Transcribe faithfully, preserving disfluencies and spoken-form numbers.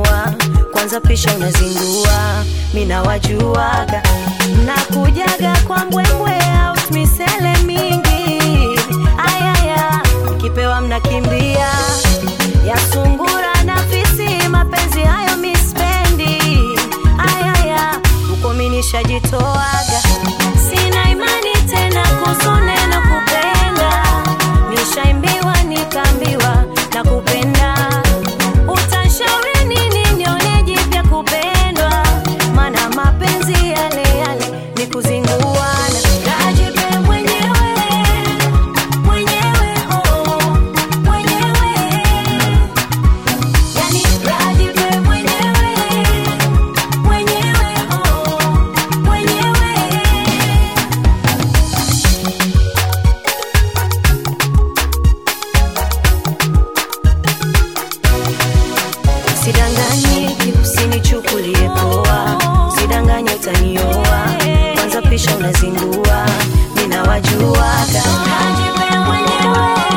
utanioa. Kwanza pisha unazingua, mina wajuaga nakujaga kwa mbwembwe out misele mingi. Ayaya, kipewa mnakimbia ya sungura na fisi, mapenzi hayo mispendi. Ayaya, uko minisha jitoaga, sina imani tena kusone na kupenda. Nishaimbiwa nikambiwa na kupenda, utashauri nini nione jipya kupendwa? Mana mapenzi yale yale ni kuzinguana. Rajipe mwenyewe, mwenyewe, oh, mwenyewe. Yani rajipe mwenyewe, mwenyewe, oh, mwenyewe. Sidanganyiki, usinichukulie poa, sidanganya utanioa. Kwanza pisha unazingua, mina wajuaga. Rajipe mwenyewe.